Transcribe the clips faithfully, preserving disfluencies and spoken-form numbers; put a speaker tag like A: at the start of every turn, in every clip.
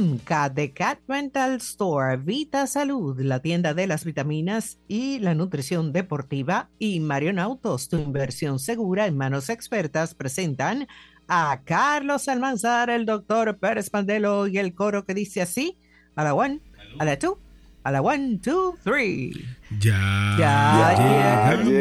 A: Simca de Cat Rental Store, Vita Salud, la tienda de las vitaminas y la nutrición deportiva, y Marion Autos, tu inversión segura en manos expertas, presentan a Carlos Almanzar, el doctor Pérez Pandelo y el coro que dice así: a la one, a la two, a la one, two, three.
B: Ya,
A: ya,
B: ya
A: llegamos.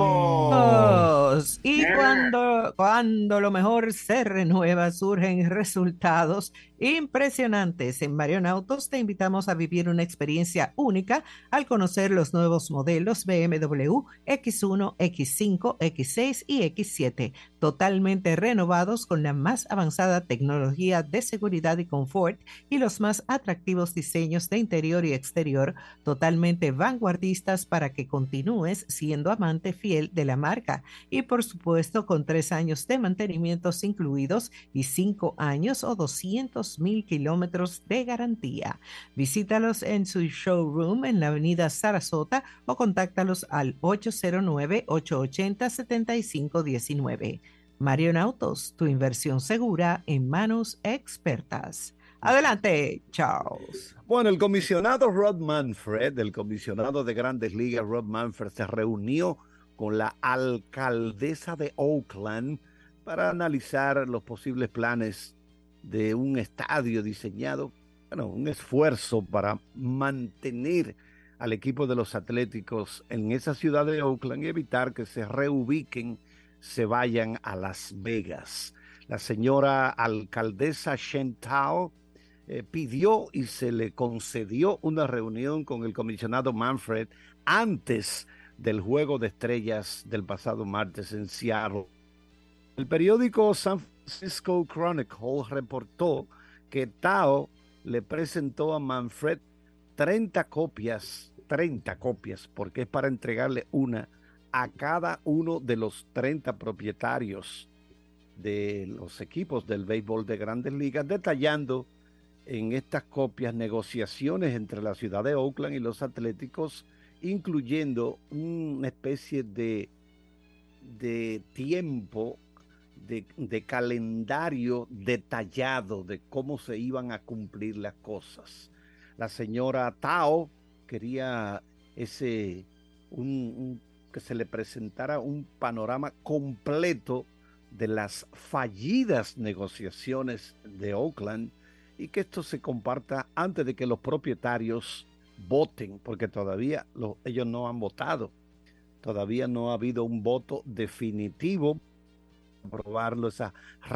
B: llegamos.
A: Y cuando, cuando lo mejor se renueva, surgen resultados impresionantes. En Marion Autos te invitamos a vivir una experiencia única al conocer los nuevos modelos B M W X uno, X cinco, X seis y X siete, totalmente renovados con la más avanzada tecnología de seguridad y confort y los más atractivos diseños de interior y exterior, totalmente vanguardistas para que continúes siendo amante fiel de la marca. Y por supuesto con tres años de mantenimientos incluidos y cinco años o doscientos mil kilómetros de garantía. Visítalos en su showroom en la avenida Sarasota o contáctalos al ocho cero nueve, ocho ocho cero, siete cinco uno nueve. Marion Autos, tu inversión segura en manos expertas. Adelante, Charles.
C: Bueno, el comisionado Rob Manfred, el comisionado de Grandes Ligas, Rob Manfred, se reunió con la alcaldesa de Oakland para analizar los posibles planes de un estadio diseñado, bueno, un esfuerzo para mantener al equipo de los Atléticos en esa ciudad de Oakland y evitar que se reubiquen, se vayan a Las Vegas. La señora alcaldesa Shentao eh, pidió y se le concedió una reunión con el comisionado Manfred antes del Juego de Estrellas del pasado martes en Seattle. El periódico San Francisco Chronicle reportó que Tao le presentó a Manfred treinta copias, treinta copias, porque es para entregarle una a cada uno de los treinta propietarios de los equipos del béisbol de Grandes Ligas, detallando en estas copias negociaciones entre la ciudad de Oakland y los Atléticos, incluyendo una especie de, de tiempo, de, de calendario detallado de cómo se iban a cumplir las cosas. La señora Tao quería ese, un, un, que se le presentara un panorama completo de las fallidas negociaciones de Oakland y que esto se comparta antes de que los propietarios voten, porque todavía los, ellos no han votado. Todavía no ha habido un voto definitivo. Aprobarlo, esa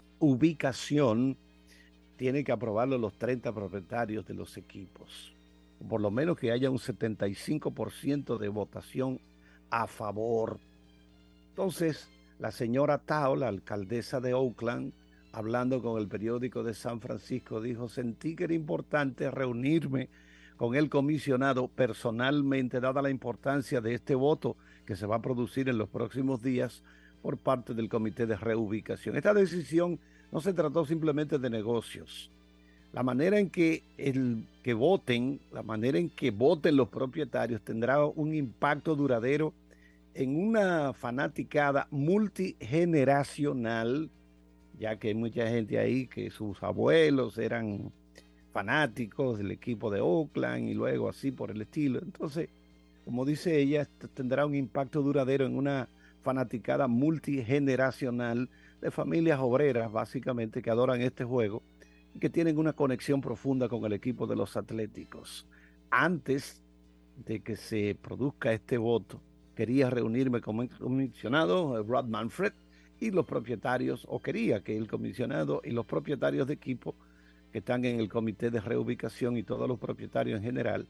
C: ubicación, tienen que aprobarlo los treinta propietarios de los equipos. Por lo menos que haya un setenta y cinco por ciento de votación a favor. Entonces, la señora Tao, la alcaldesa de Oakland, hablando con el periódico de San Francisco, dijo: sentí que era importante reunirme con el comisionado personalmente, dada la importancia de este voto que se va a producir en los próximos días por parte del comité de reubicación. Esta decisión no se trató simplemente de negocios. La manera en que, el, que voten, la manera en que voten los propietarios tendrá un impacto duradero en una fanaticada multigeneracional, ya que hay mucha gente ahí que sus abuelos eran fanáticos del equipo de Oakland y luego así por el estilo. Entonces, como dice ella, tendrá un impacto duradero en una fanaticada multigeneracional de familias obreras, básicamente, que adoran este juego y que tienen una conexión profunda con el equipo de los Atléticos. Antes de que se produzca este voto, quería reunirme con el comisionado Rob Manfred y los propietarios, o quería que el comisionado y los propietarios de equipo que están en el comité de reubicación y todos los propietarios en general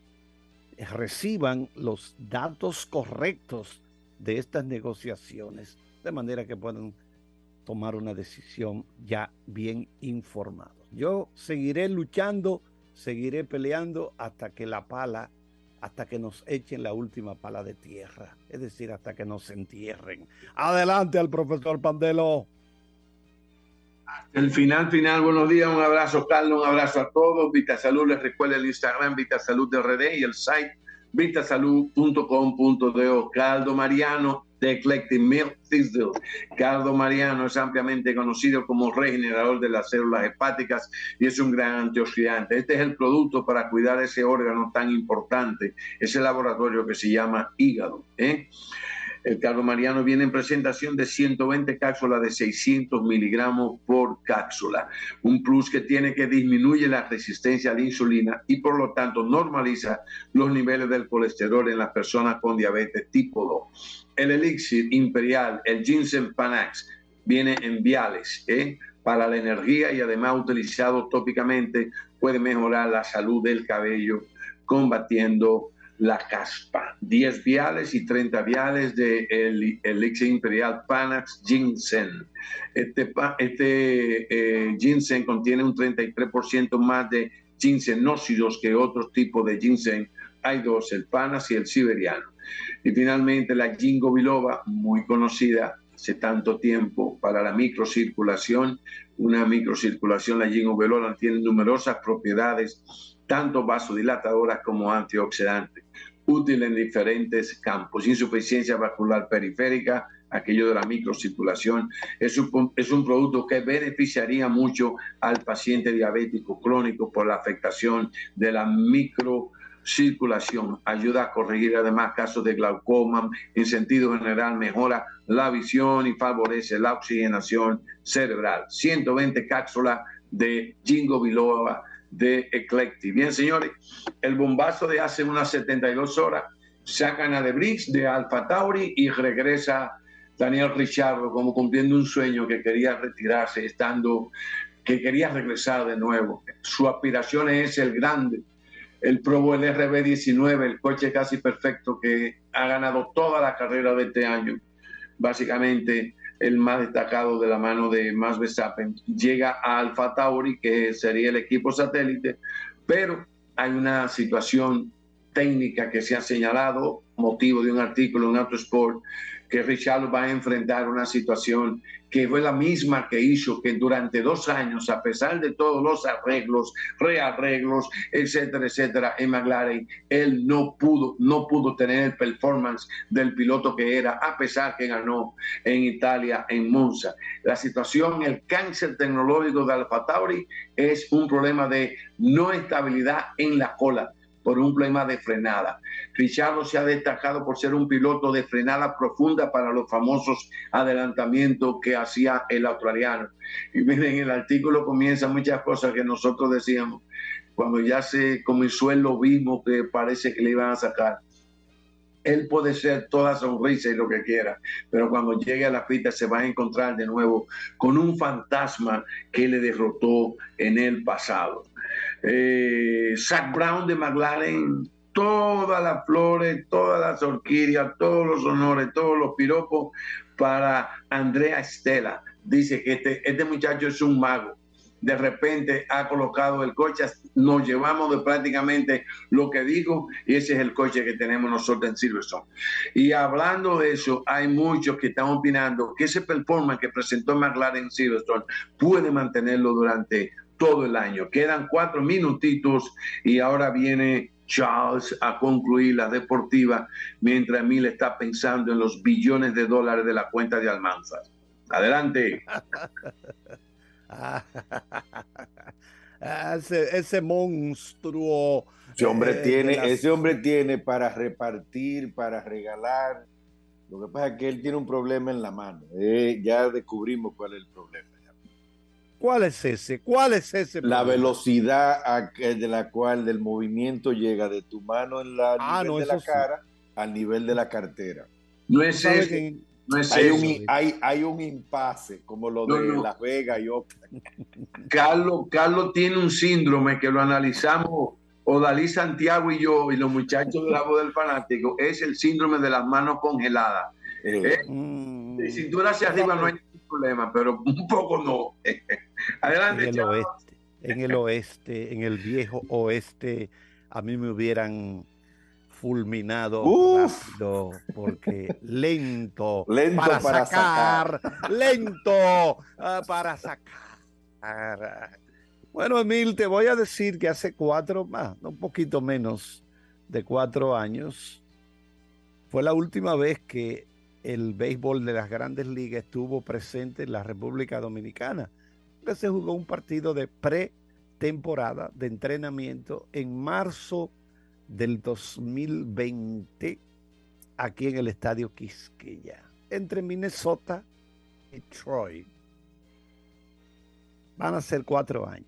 C: reciban los datos correctos de estas negociaciones, de manera que puedan tomar una decisión ya bien informados. Yo seguiré luchando, seguiré peleando hasta que la pala, hasta que nos echen la última pala de tierra, es decir, hasta que nos entierren. Adelante al profesor Pandelo.
D: Hasta el final, final, buenos días, un abrazo Carlos, un abrazo a todos. Vitasalud, les recuerda el Instagram Vitasalud de R D y el site vitasalud punto com punto do. Caldo Mariano de Eclectic Milk Thistle. Caldo Mariano es ampliamente conocido como regenerador de las células hepáticas y es un gran antioxidante. Este es el producto para cuidar ese órgano tan importante, ese laboratorio que se llama hígado, ¿eh? El caldo mariano viene en presentación de ciento veinte cápsulas de seiscientos miligramos por cápsula. Un plus que tiene que disminuye la resistencia a la insulina y por lo tanto normaliza los niveles del colesterol en las personas con diabetes tipo dos. El elixir imperial, el ginseng panax, viene en viales, ¿eh? para la energía y además utilizado tópicamente puede mejorar la salud del cabello combatiendo la caspa. diez viales y treinta viales de el elixir imperial Panax Ginseng. Este, este eh, ginseng contiene un treinta y tres por ciento más de ginsenócidos que otros tipos de ginseng. Hay dos, el Panax y el siberiano. Y finalmente la ginkgo biloba, muy conocida hace tanto tiempo para la microcirculación. Una microcirculación, la ginkgo biloba tiene numerosas propiedades, tanto vasodilatadoras como antioxidantes, útil en diferentes campos. Insuficiencia vascular periférica, aquello de la microcirculación, es un, es un producto que beneficiaría mucho al paciente diabético crónico por la afectación de la microcirculación. Ayuda a corregir además casos de glaucoma, en sentido general mejora la visión y favorece la oxigenación cerebral. ciento veinte cápsulas de ginkgo biloba de Eclectic. Bien, señores, el bombazo de hace unas setenta y dos horas, sacan a The Bricks de Alpha Tauri y regresa Daniel Ricciardo como cumpliendo un sueño que quería retirarse, estando, que quería regresar de nuevo. Su aspiración es el grande, el Probo, el R B diecinueve, el coche casi perfecto que ha ganado toda la carrera de este año. Básicamente, el más destacado de la mano de Max Verstappen, llega a Alpha Tauri, que sería el equipo satélite, pero hay una situación técnica que se ha señalado, motivo de un artículo en Autosport, que Ricciardo va a enfrentar una situación que fue la misma que hizo que durante dos años, a pesar de todos los arreglos, rearreglos, etcétera, etcétera, en McLaren, él no pudo, no pudo tener el performance del piloto que era, a pesar que ganó en Italia, en Monza. La situación, el cáncer tecnológico de Alpha Tauri es un problema de no estabilidad en la cola, por un problema de frenada. Ricciardo se ha destacado por ser un piloto de frenada profunda para los famosos adelantamientos que hacía el australiano. Y miren, el artículo comienza muchas cosas que nosotros decíamos cuando ya se comenzó el lobismo que parece que le iban a sacar. Él puede ser toda sonrisa y lo que quiera, pero cuando llegue a la pista se va a encontrar de nuevo con un fantasma que le derrotó en el pasado. Eh, Zak Brown de McLaren, todas las flores, todas las orquídeas, todos los honores, todos los piropos para Andrea Stella. Dice que este, este muchacho es un mago. De repente ha colocado el coche, nos llevamos de prácticamente lo que dijo y ese es el coche que tenemos nosotros en Silverstone. Y hablando de eso, hay muchos que están opinando que ese performance que presentó McLaren en Silverstone puede mantenerlo durante todo el año. Quedan cuatro minutitos y ahora viene Charles a concluir la deportiva mientras Emil está pensando en los billones de dólares de la cuenta de Almanzar. Adelante.
C: ese, ese monstruo.
B: Ese hombre,
C: eh,
B: tiene,
C: las...
B: ese hombre tiene para repartir, para regalar. Lo que pasa es que él tiene un problema en la mano. Eh, ya descubrimos cuál es el problema.
C: ¿Cuál es ese? ¿Cuál es ese problema?
B: La velocidad a, de la cual el movimiento llega de tu mano en la
C: ah,
B: nivel
C: no,
B: de la
C: sí.
B: cara al nivel de la cartera.
D: No es eso. Que... No es
B: hay,
D: eso.
B: Un, hay, hay un impasse como lo de no, no. Las Vegas y Oakland.
D: Carlos, Carlos tiene un síndrome que lo analizamos Odalí Santiago y yo y los muchachos de la voz del fanático. Es el síndrome de las manos congeladas. Eh, eh, mm. De cintura hacia arriba no hay problema, pero un poco no. Adelante,
C: en el oeste, en el oeste, en el viejo oeste, a mí me hubieran fulminado Uf. rápido, porque lento,
B: lento
C: para,
B: para
C: sacar,
B: sacar.
C: lento uh, para sacar. Bueno, Emil, te voy a decir que hace cuatro, más, un poquito menos de cuatro años. Fue la última vez que el béisbol de las Grandes Ligas estuvo presente en la República Dominicana, que se jugó un partido de pretemporada, de entrenamiento, en marzo del dos mil veinte, aquí en el Estadio Quisqueya, entre Minnesota y Detroit. Van a ser cuatro años.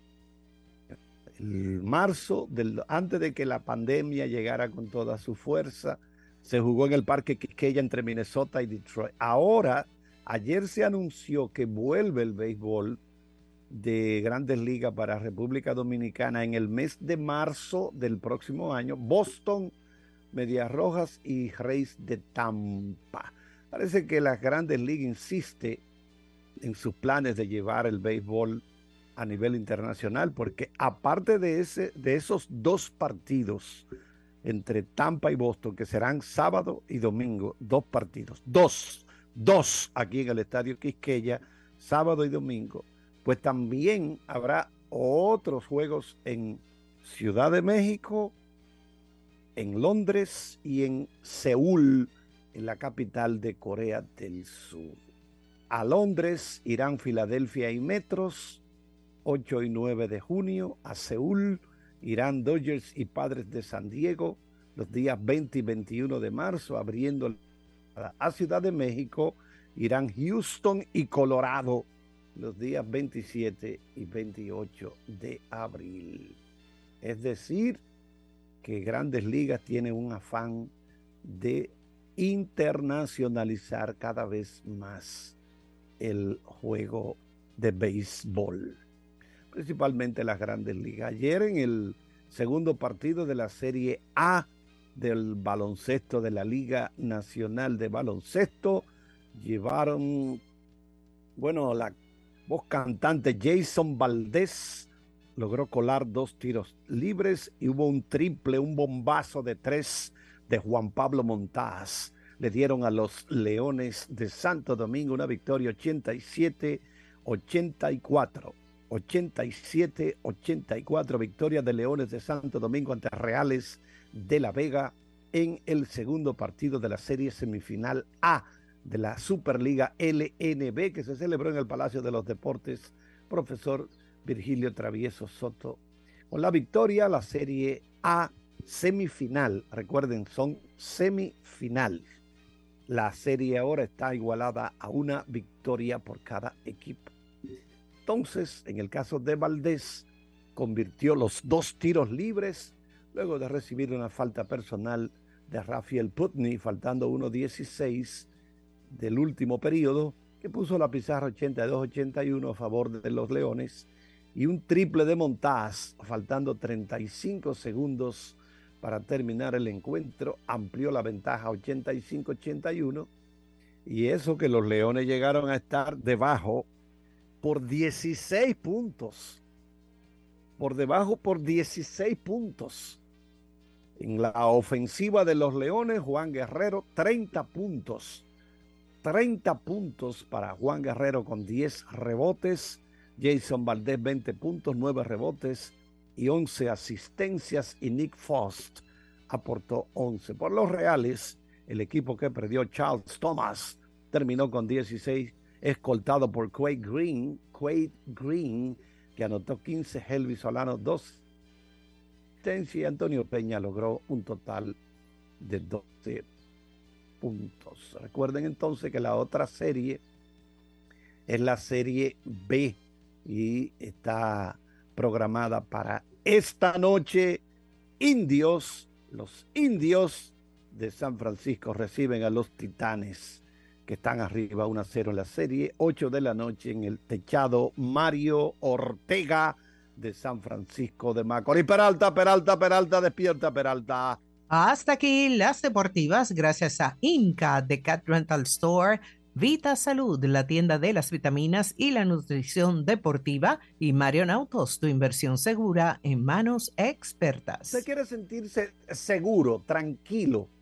C: El marzo, del, antes de que la pandemia llegara con toda su fuerza, se jugó en el Parque Quisqueya entre Minnesota y Detroit. Ahora, ayer se anunció que vuelve el béisbol de Grandes Ligas para República Dominicana en el mes de marzo del próximo año. Boston, Medias Rojas y Rays de Tampa. Parece que las Grandes Ligas insiste en sus planes de llevar el béisbol a nivel internacional, porque aparte de, ese, de esos dos partidos entre Tampa y Boston, que serán sábado y domingo, dos partidos, dos, dos aquí en el Estadio Quisqueya, sábado y domingo, pues también habrá otros juegos en Ciudad de México, en Londres y en Seúl, en la capital de Corea del Sur. A Londres irán Filadelfia y Metros, ocho y nueve de junio. A Seúl irán Dodgers y Padres de San Diego los días veinte y veintiuno de marzo, abriendo a Ciudad de México irán Houston y Colorado los días veintisiete y veintiocho de abril. Es decir, que Grandes Ligas tiene un afán de internacionalizar cada vez más el juego de béisbol, principalmente las Grandes Ligas. Ayer en el segundo partido de la Serie A del baloncesto de la Liga Nacional de Baloncesto, llevaron, bueno, la voz cantante Jason Valdés logró colar dos tiros libres y hubo un triple, un bombazo de tres de Juan Pablo Montaz. Le dieron a los Leones de Santo Domingo una victoria ochenta y siete ochenta y cuatro. ochenta y siete ochenta y cuatro, victoria de Leones de Santo Domingo ante Reales de la Vega en el segundo partido de la serie semifinal A de la Superliga L N B, que se celebró en el Palacio de los Deportes Profesor Virgilio Travieso Soto. Con la victoria, la serie A semifinal, recuerden, son semifinal. La serie ahora está igualada a una victoria por cada equipo. Entonces, en el caso de Valdés, convirtió los dos tiros libres luego de recibir una falta personal de Rafael Putney, faltando uno dieciséis del último periodo, que puso la pizarra ochenta y dos ochenta y uno a favor de los Leones, y un triple de Montaz, faltando treinta y cinco segundos para terminar el encuentro, amplió la ventaja ochenta y cinco ochenta y uno, y eso que los Leones llegaron a estar debajo por dieciséis puntos, por debajo por dieciséis puntos. En la ofensiva de los Leones, Juan Guerrero, treinta puntos, treinta puntos para Juan Guerrero con diez rebotes, Jason Valdés veinte puntos, nueve rebotes y once asistencias, y Nick Faust aportó once. Por los Reales, el equipo que perdió, Charles Thomas, terminó con dieciséis, escoltado por Quade Green, Quade Green, que anotó quince, Helvis Solano dos, y Antonio Peña logró un total de doce puntos. Recuerden entonces que la otra serie es la serie B y está programada para esta noche. Indios, los Indios de San Francisco reciben a los Titanes, que están arriba uno a cero en la serie, ocho de la noche en el techado Mario Ortega de San Francisco de Macorís. Peralta, Peralta, Peralta, despierta, Peralta.
A: Hasta aquí las deportivas, gracias a Inca de Cat Rental Store, Vita Salud, la tienda de las vitaminas y la nutrición deportiva, y Marion Autos, tu inversión segura en manos expertas.
C: ¿Usted quiere sentirse seguro, tranquilo